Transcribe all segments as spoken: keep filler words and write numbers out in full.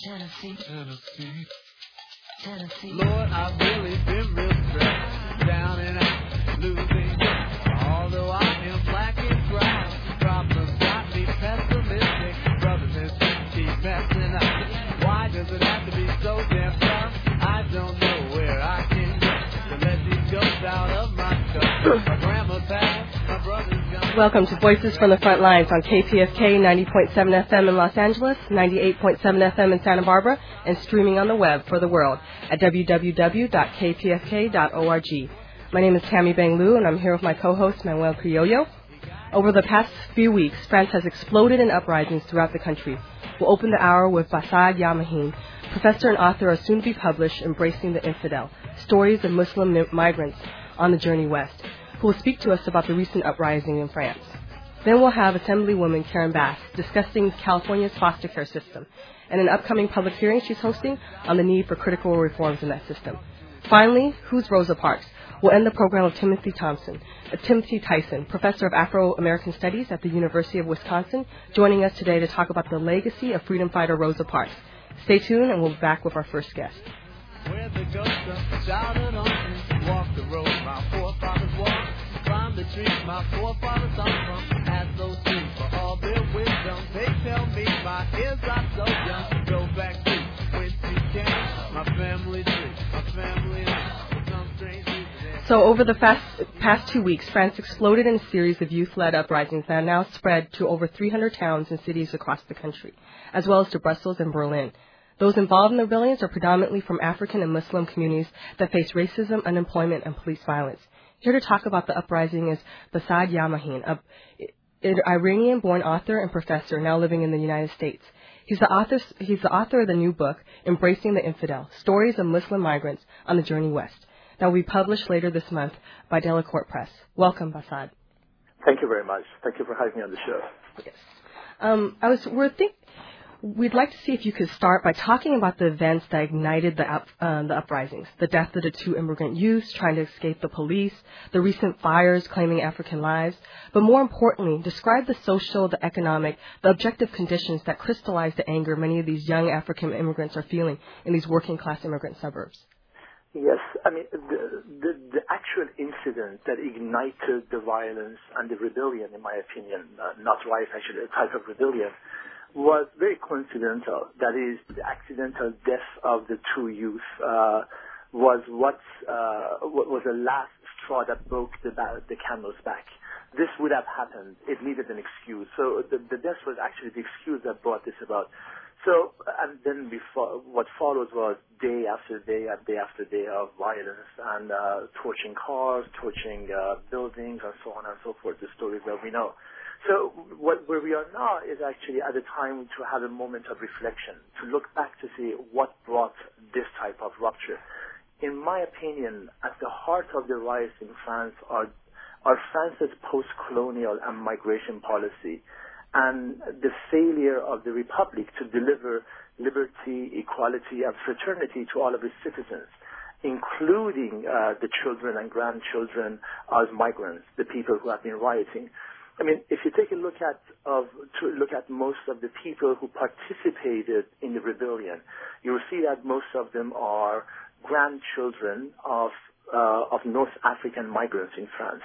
Tennessee, Tennessee, Tennessee. Lord, I've really been real stressed, down and out, losing grip. Although I am black and brown, problems got me pessimistic. Brothers and sisters keep messing up. Why does it have to be so damn tough? I don't know where I can go to let these ghosts out of my cup. My grandma's passed, my brother's gone. Welcome to Voices from the Front Lines on K P F K ninety point seven F M in Los Angeles, ninety-eight point seven F M in Santa Barbara, and streaming on the web for the world at w w w dot k p f k dot org. My name is Tammy Bang Liu, and I'm here with my co-host, Manuel Criollo. Over the past few weeks, France has exploded in uprisings throughout the country. We'll open the hour with Bassad Yamaheen, professor and author of soon-to-be-published Embracing the Infidel, Stories of Muslim Migrants on the Journey West, who will speak to us about the recent uprising in France. Then we'll have Assemblywoman Karen Bass discussing California's foster care system and an upcoming public hearing she's hosting on the need for critical reforms in that system. Finally, Who's Rosa Parks? We'll end the program with Timothy Thompson, uh, Timothy Tyson, professor of Afro-American Studies at the University of Wisconsin, joining us today to talk about the legacy of freedom fighter Rosa Parks. Stay tuned, and we'll be back with our first guest. Where the ghosts are shouted on me, walk the road my forefathers walked, climb the trees my forefathers hung from, ask those trees for all their wisdom. They tell me my ears are so young, go back to whence you came, my family tree, my family name, some strange reason. So over the fast, past two weeks, France exploded in a series of youth-led uprisings that are now spread to over three hundred towns and cities across the country, as well as to Brussels and Berlin. Those involved in the rebellions are predominantly from African and Muslim communities that face racism, unemployment, and police violence. Here to talk about the uprising is Bassad Yamaheen, an Iranian-born author and professor now living in the United States. He's the author, he's the author of the new book, Embracing the Infidel, Stories of Muslim Migrants on the Journey West, that will be published later this month by Delacorte Press. Welcome, Bassad. Thank you very much. Thank you for having me on the show. Yes. Um, I was, we're think, we'd like to see if you could start by talking about the events that ignited the, up, uh, the uprisings, the death of the two immigrant youths trying to escape the police, the recent fires claiming African lives, but more importantly, describe the social, the economic, the objective conditions that crystallize the anger many of these young African immigrants are feeling in these working-class immigrant suburbs. Yes, I mean, the, the, the actual incident that ignited the violence and the rebellion, in my opinion, uh, not riot, actually, a type of rebellion, was very coincidental. That is, the accidental death of the two youth uh, was what, uh, what was the last straw that broke the, the camel's back. This would have happened. It needed an excuse. So the, the death was actually the excuse that brought this about. So, and then before, what followed was day after day and day after day of violence and uh, torching cars, torching uh, buildings, and so on and so forth, the stories that we know. So what, where we are now is actually at a time to have a moment of reflection, to look back to see what brought this type of rupture. In my opinion, at the heart of the riots in France are, are France's post-colonial and migration policy, and the failure of the Republic to deliver liberty, equality, and fraternity to all of its citizens, including uh, the children and grandchildren as migrants, the people who have been rioting. I mean, if you take a look at of to look at most of the people who participated in the rebellion, you will see that most of them are grandchildren of uh, of North African migrants in France.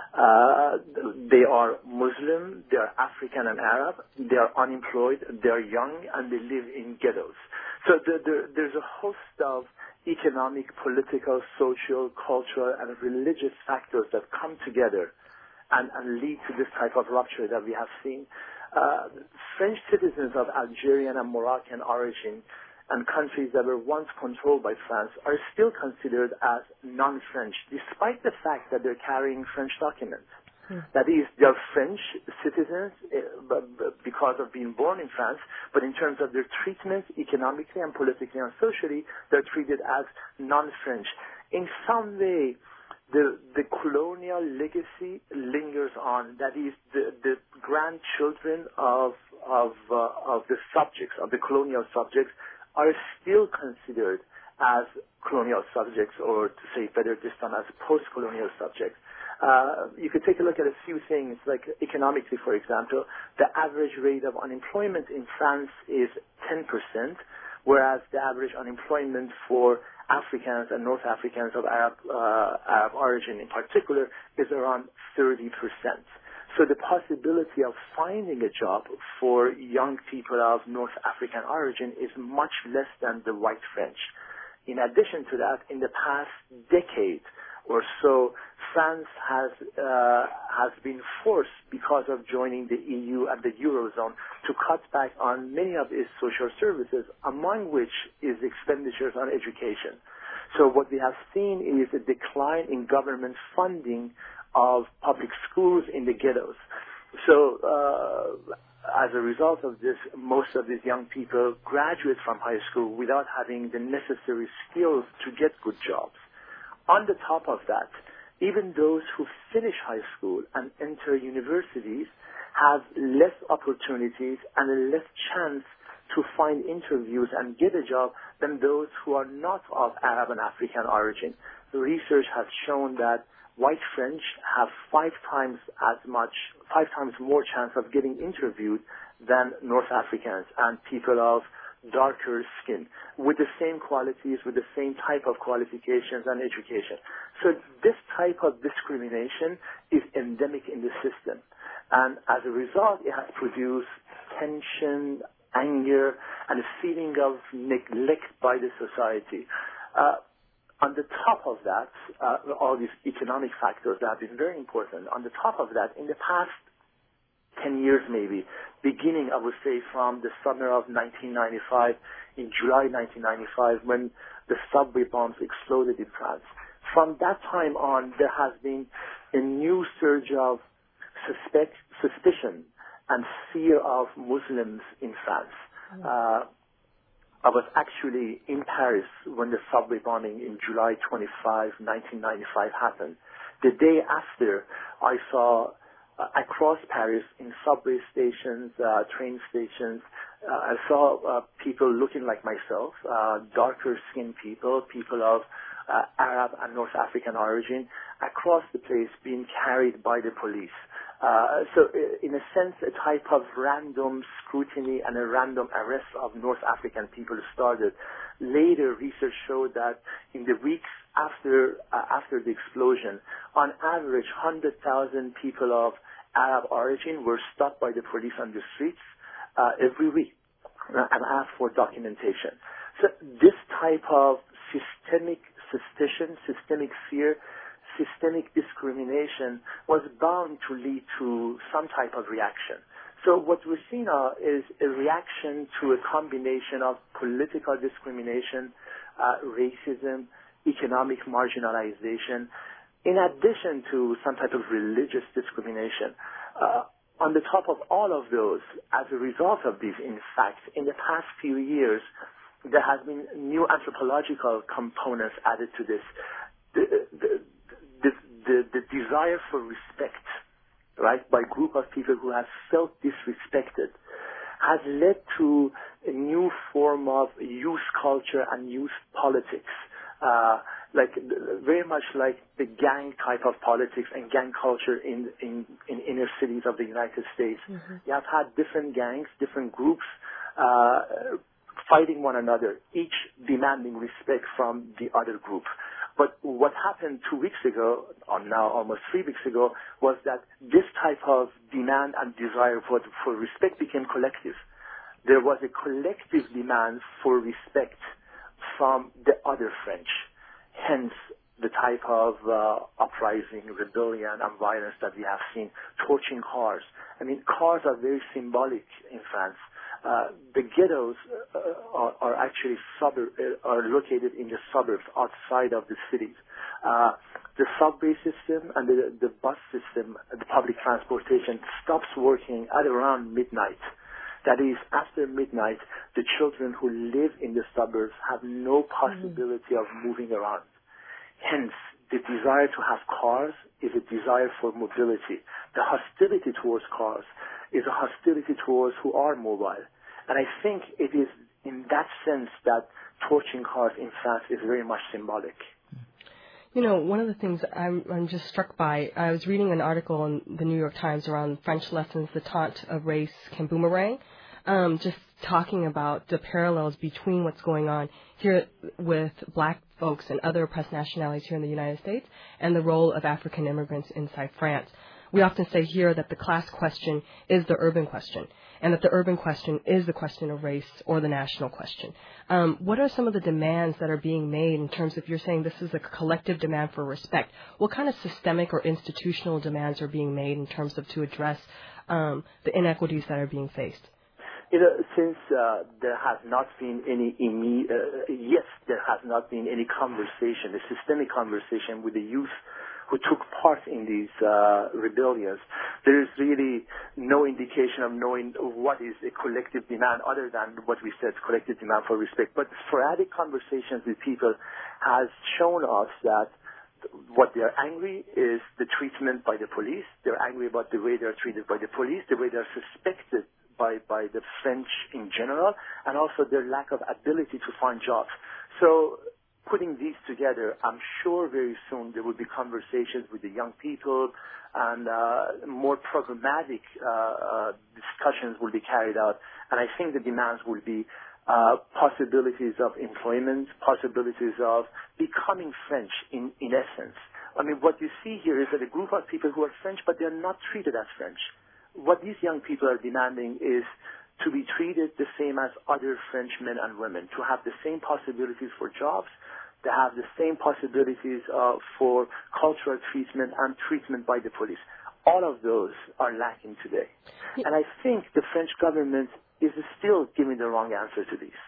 Uh, they are Muslim, they are African and Arab, they are unemployed, they are young, and they live in ghettos. So the, the, there's a host of economic, political, social, cultural, and religious factors that come together and, and lead to this type of rupture that we have seen. Uh, French citizens of Algerian and Moroccan origin and countries that were once controlled by France are still considered as non-French, despite the fact that they're carrying French documents. Hmm. That is, they're French citizens uh, because of being born in France, but in terms of their treatment economically and politically and socially, they're treated as non-French. In some way, the, the colonial legacy lingers on. That is, the, the grandchildren of, of, uh, of the subjects, of the colonial subjects, are still considered as colonial subjects, or to say better this time, as post-colonial subjects. Uh, you could take a look at a few things, like economically, for example. The average rate of unemployment in France is ten percent, whereas the average unemployment for Africans and North Africans of Arab, uh, Arab origin in particular is around thirty percent. So the possibility of finding a job for young people of North African origin is much less than the white French. In addition to that, in the past decade or so, France has uh, has been forced, because of joining the E U and the Eurozone, to cut back on many of its social services, among which is expenditures on education. So what we have seen is a decline in government funding of public schools in the ghettos. So uh, as a result of this, most of these young people graduate from high school without having the necessary skills to get good jobs. On the top of that, even those who finish high school and enter universities have less opportunities and a less chance to find interviews and get a job than those who are not of Arab and African origin. The research has shown that white French have five times as much, five times more chance of getting interviewed than North Africans and people of darker skin, with the same qualities, with the same type of qualifications and education. So this type of discrimination is endemic in the system. And as a result, it has produced tension, anger, and a feeling of neglect by the society. Uh, on the top of that, uh, all these economic factors that have been very important, on the top of that, in the past ten years maybe, beginning, I would say, from the summer of nineteen ninety-five, in July nineteen ninety-five, when the subway bombs exploded in France. From that time on, there has been a new surge of suspect, suspicion and fear of Muslims in France. Mm-hmm. Uh, I was actually in Paris when the subway bombing in July twenty-fifth, nineteen ninety-five happened. The day after, I saw uh, across Paris in subway stations, uh, train stations, uh, I saw uh, people looking like myself, uh, darker skinned people, people of uh, Arab and North African origin, across the place being carried by the police. Uh, so in a sense, a type of random scrutiny and a random arrest of North African people started. Later, research showed that in the weeks after uh, after the explosion, on average, one hundred thousand people of Arab origin were stopped by the police on the streets uh, every week and asked for documentation. So this type of systemic suspicion, systemic fear, systemic discrimination was bound to lead to some type of reaction. So what we're seeing now is a reaction to a combination of political discrimination, uh, racism, economic marginalization, in addition to some type of religious discrimination. Uh, on the top of all of those, as a result of these, in fact, in the past few years, there has been new anthropological components added to this. The, the, The, the, the desire for respect, right, by a group of people who have felt disrespected has led to a new form of youth culture and youth politics, uh, like very much like the gang type of politics and gang culture in, in, in inner cities of the United States. Mm-hmm. You have had different gangs, different groups, uh, fighting one another, each demanding respect from the other group. But what happened two weeks ago, or now almost three weeks ago, was that this type of demand and desire for, for respect became collective. There was a collective demand for respect from the other French. Hence, the type of uh, uprising, rebellion, and violence that we have seen, torching cars. I mean, cars are very symbolic in France. Uh, the ghettos uh, are, are actually suburb, uh, are located in the suburbs outside of the cities. Uh, the subway system and the, the bus system, the public transportation, stops working at around midnight. That is, after midnight, the children who live in the suburbs have no possibility mm-hmm. of moving around. Hence, the desire to have cars is a desire for mobility. The hostility towards cars is a hostility towards who are mobile. And I think it is in that sense that torching cars in France is very much symbolic. You know, one of the things I'm, I'm just struck by, I was reading an article in the New York Times around French lessons, the taunt of race can boomerang. um, just talking about the parallels between what's going on here with black folks and other oppressed nationalities here in the United States and the role of African immigrants inside France. We often say here that the class question is the urban question, and that the urban question is the question of race or the national question. Um, what are some of the demands that are being made in terms of, you're saying this is a collective demand for respect? What kind of systemic or institutional demands are being made in terms of to address um, the inequities that are being faced? You know, since uh, there has not been any, imme- uh, yes, there has not been any conversation, a systemic conversation with the youth who took part in these uh, rebellions. There is really no indication of knowing what is a collective demand other than what we said, collective demand for respect. But sporadic conversations with people has shown us that what they're angry is the treatment by the police. They're angry about the way they're treated by the police, the way they're suspected by, by the French in general, and also their lack of ability to find jobs. So putting these together, I'm sure very soon there will be conversations with the young people, and uh, more programmatic uh, uh, discussions will be carried out. And I think the demands will be uh, possibilities of employment, possibilities of becoming French in, in essence. I mean, what you see here is that a group of people who are French, but they're not treated as French. What these young people are demanding is to be treated the same as other French men and women, to have the same possibilities for jobs, to have the same possibilities uh, for cultural treatment and treatment by the police. All of those are lacking today. And I think the French government is still giving the wrong answer to these.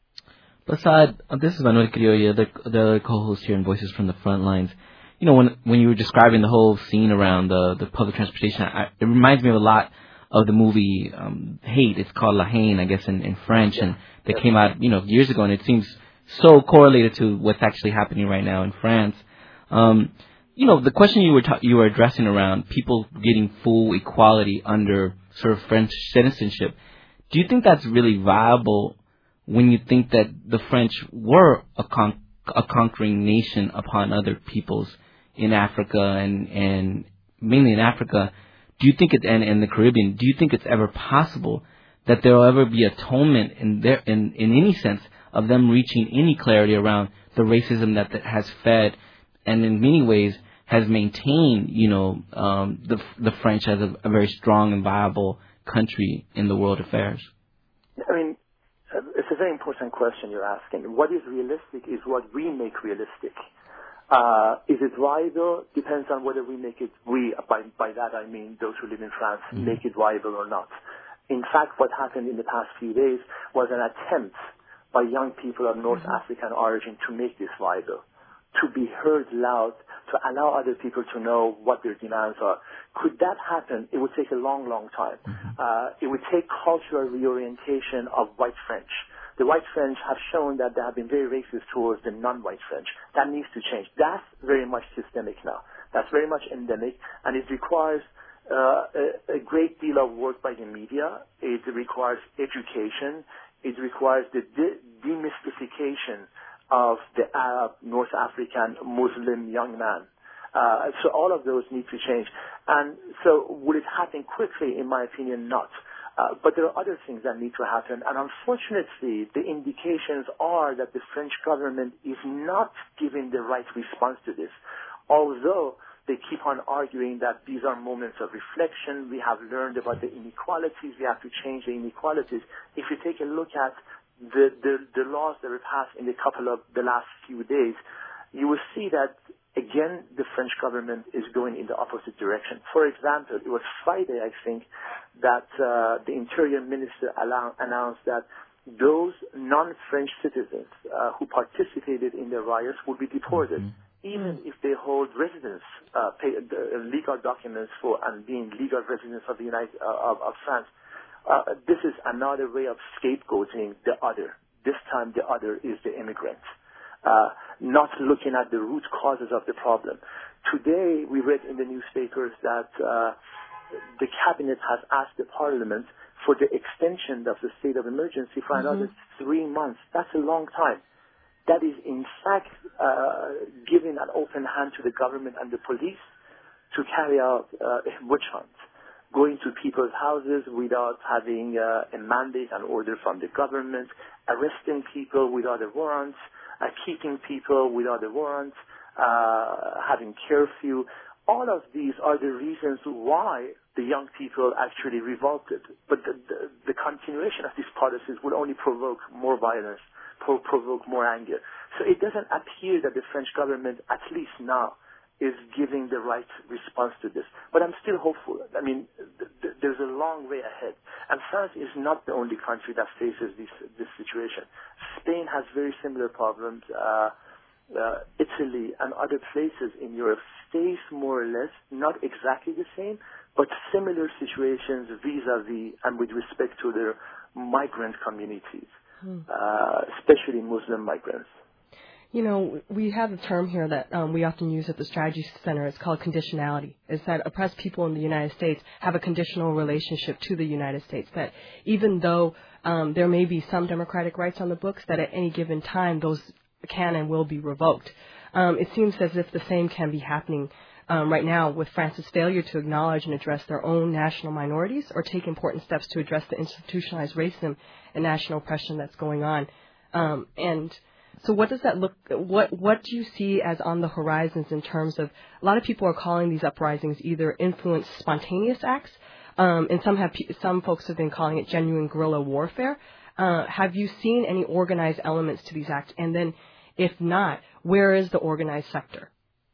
Prasad, this is Manuel Criollo, the, the other co-host here in Voices from the Front Lines. You know, when when you were describing the whole scene around the, the public transportation, I, it reminds me of a lot of the movie um, Hate. It's called La Haine, I guess, in, in French, yeah. and that yeah. came out, you know, years ago, and it seems so correlated to what's actually happening right now in France. Um, you know, the question you were ta- you were addressing around people getting full equality under sort of French citizenship, do you think that's really viable when you think that the French were a, con- a conquering nation upon other peoples in Africa and, and mainly in Africa? Do you think it, and in the Caribbean, do you think it's ever possible that there will ever be atonement in their, in, in any sense of them reaching any clarity around the racism that, that has fed and in many ways has maintained, you know, um, the the French as a, a very strong and viable country in the world affairs? I mean, it's a very important question you're asking. What is realistic is what we make realistic. Uh, is it viable? Depends on whether we make it, we, by, by that I mean those who live in France, mm-hmm. make it viable or not. In fact, what happened in the past few days was an attempt by young people of North mm-hmm. African origin to make this viable, to be heard loud, to allow other people to know what their demands are. Could that happen? It would take a long, long time. Mm-hmm. Uh, it would take cultural reorientation of white French. The white French have shown that they have been very racist towards the non-white French. That needs to change. That's very much systemic now. That's very much endemic, and it requires uh, a, a great deal of work by the media. It requires education. It requires the de- demystification of the Arab, North African, Muslim young man. Uh, so all of those need to change. And so will it happen quickly? In my opinion, not. Uh, but there are other things that need to happen. And unfortunately, the indications are that the French government is not giving the right response to this. Although they keep on arguing that these are moments of reflection, we have learned about the inequalities, we have to change the inequalities. If you take a look at the, the, the laws that were passed in the couple of the last few days, you will see that, again, the French government is going in the opposite direction. For example, it was Friday, I think, that uh, the Interior Minister allow- announced that those non-French citizens uh, who participated in the riots would be deported, mm-hmm. even if they hold residence, uh, pay, uh, legal documents for and being legal residents of the United uh, of, of France. Uh, this is another way of scapegoating the other. This time, the other is the immigrant. Uh, not looking at the root causes of the problem. Today, we read in the newspapers that uh, the cabinet has asked the parliament for the extension of the state of emergency for mm-hmm. another three months. That's a long time. That is, in fact, uh, giving an open hand to the government and the police to carry out uh, a witch hunt. going to people's houses without having uh, a mandate and order from the government, arresting people without a warrant, uh, keeping people without a warrant, uh, having curfew. All of these are the reasons why the young people actually revolted. But the, the, the continuation of these policies will only provoke more violence, pro- provoke more anger. So it doesn't appear that the French government, at least now, is giving the right response to this. But I'm still hopeful. I mean, th- th- there's a long way ahead. And France is not the only country that faces this, this situation. Spain has very similar problems. Uh, uh, Italy and other places in Europe face more or less, not exactly the same, but similar situations vis-a-vis and with respect to their migrant communities, hmm. uh, especially Muslim migrants. You know, we have a term here that um, we often use at the Strategy Center. It's called conditionality. It's that oppressed people in the United States have a conditional relationship to the United States, that even though um, there may be some democratic rights on the books, that at any given time those can and will be revoked. Um, it seems as if the same can be happening um, right now with France's failure to acknowledge and address their own national minorities or take important steps to address the institutionalized racism and national oppression that's going on. Um, and so what does that look, what, what do you see as on the horizons in terms of, a lot of people are calling these uprisings either influenced spontaneous acts, um, and some have, some folks have been calling it genuine guerrilla warfare. Uh, have you seen any organized elements to these acts? And then, if not, where is the organized sector?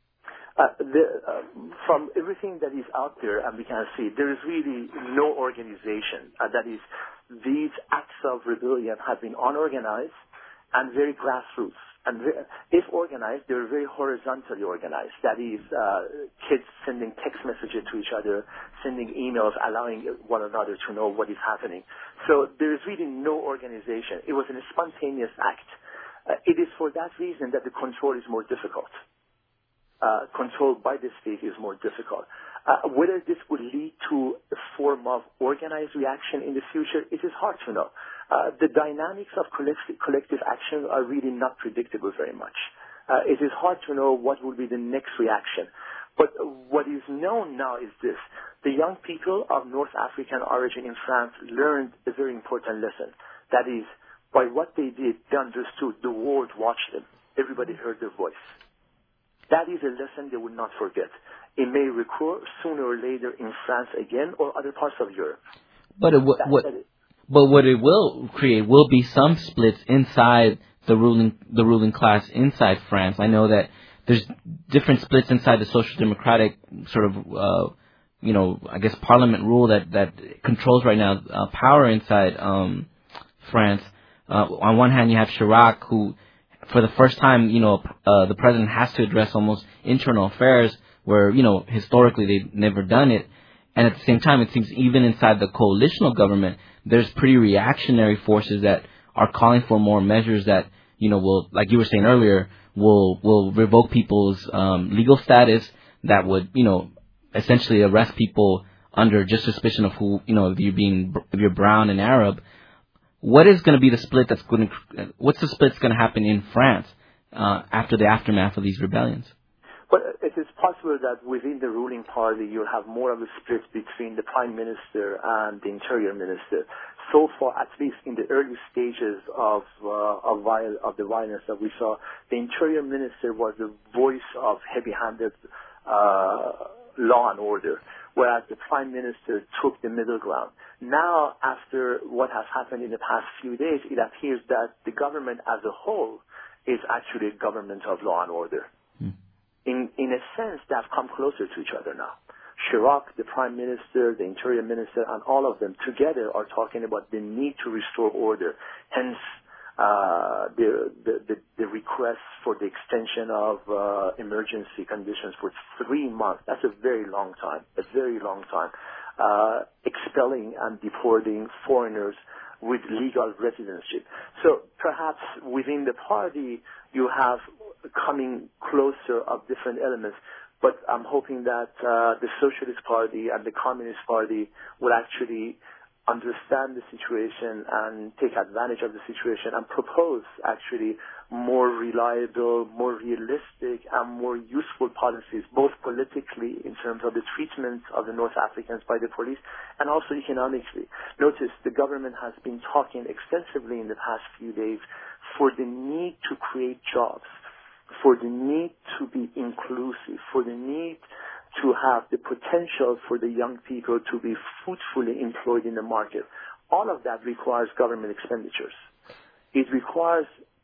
Uh, the, uh, from everything that is out there, and we can see, there is really no organization. Uh, that is, these acts of rebellion have been unorganized and very grassroots. And very, if organized, they're very horizontally organized. That is, uh, kids sending text messages to each other, sending emails, allowing one another to know what is happening. So there is really no organization. It was a spontaneous act. Uh, it is for that reason that the control is more difficult. Uh, control by the state is more difficult. Uh, whether this would lead to a form of organized reaction in the future, it is hard to know. Uh, the dynamics of collective, collective action are really not predictable very much. Uh, it is hard to know what will be the next reaction. But what is known now is this. The young people of North African origin in France learned a very important lesson. That is, by what they did, they understood the world watched them. Everybody heard their voice. That is a lesson they will not forget. It may recur sooner or later in France again or other parts of Europe. But it, what, what, but what it will create will be some splits inside the ruling the ruling class inside France. I know that there's different splits inside the social democratic sort of uh, you know I guess parliament rule that that controls right now uh, power inside um, France. Uh, on one hand, you have Chirac, who, for the first time, you know, uh, the president has to address almost internal affairs where, you know, historically they've never done it. And at the same time, it seems even inside the coalitional government, there's pretty reactionary forces that are calling for more measures that, you know, will, like you were saying earlier, will will revoke people's um, legal status, that would, you know, essentially arrest people under just suspicion of who, you know, if you're being, if you're brown and Arab. What is going to be the split that's going to, what's the split that's going to happen in France uh, after the aftermath of these rebellions? Well, it is possible that within the ruling party you'll have more of a split between the prime minister and the interior minister. So far, at least in the early stages of uh, of, viol- of the violence that we saw, the interior minister was the voice of heavy-handed uh, law and order, whereas the prime minister took the middle ground. Now, after what has happened in the past few days, it appears that the government as a whole is actually a government of law and order. Hmm. In in a sense, they have come closer to each other now. Chirac, the prime minister, the interior minister, and all of them together are talking about the need to restore order. Hence, uh, the, the, the, the request for the extension of uh, emergency conditions for three months. That's a very long time, a very long time. Uh, expelling and deporting foreigners with legal residency. So perhaps within the party you have coming closer of different elements, but I'm hoping that uh, the Socialist Party and the Communist Party will actually understand the situation and take advantage of the situation and propose actually more reliable, more realistic, and more useful policies, both politically in terms of the treatment of the North Africans by the police and also economically. Notice the government has been talking extensively in the past few days for the need to create jobs, for the need to be inclusive, for the need to have the potential for the young people to be fruitfully employed in the market. All of that requires government expenditures. It requires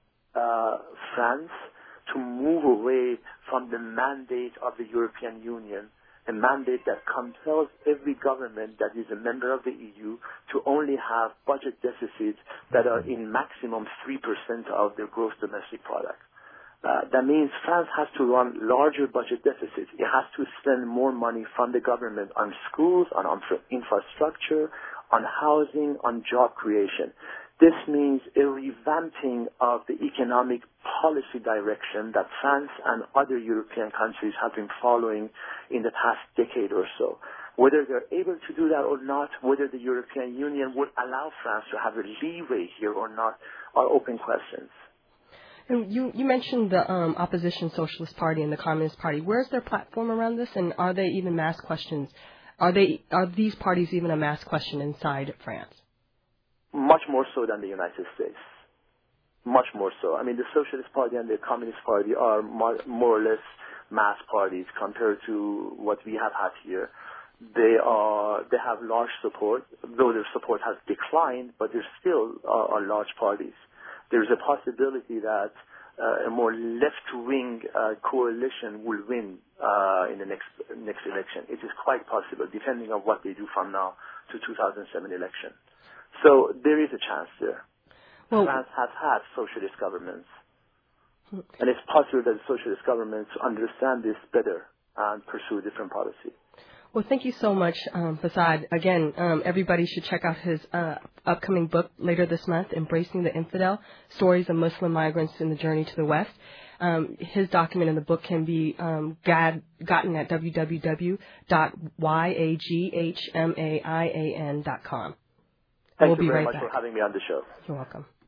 uh, France to move away from the mandate of the European Union, a mandate that compels every government that is a member of the E U to only have budget deficits that are in maximum three percent of their gross domestic product. Uh, that means France has to run larger budget deficits. It has to spend more money from the government on schools, on infrastructure, on housing, on job creation. This means a revamping of the economic policy direction that France and other European countries have been following in the past decade or so. Whether they're able to do that or not, whether the European Union would allow France to have a leeway here or not, are open questions. And you, you mentioned the um, opposition Socialist Party and the Communist Party. Where's their platform around this, and are they even mass questions? Are they are these parties even a mass question inside France? Much more so than the United States. Much more so. I mean, the Socialist Party and the Communist Party are more, more or less mass parties compared to what we have had here. They are they have large support, though their support has declined, but they still are, are large parties. There's a possibility that uh, a more left-wing uh, coalition will win uh, in the next next election. It is quite possible, depending on what they do from now to two thousand seven election. So there is a chance there. Well, France has had socialist governments, and it's possible that the socialist governments understand this better and pursue different policy. Well, thank you so much, um, Fassad. Again, um, everybody should check out his uh, upcoming book later this month, Embracing the Infidel, Stories of Muslim Migrants in the Journey to the West. Um, his document in the book can be um, gad, gotten at w w w dot yaghmain dot com. Thank we'll you be very right much back. for having me on the show. You're welcome.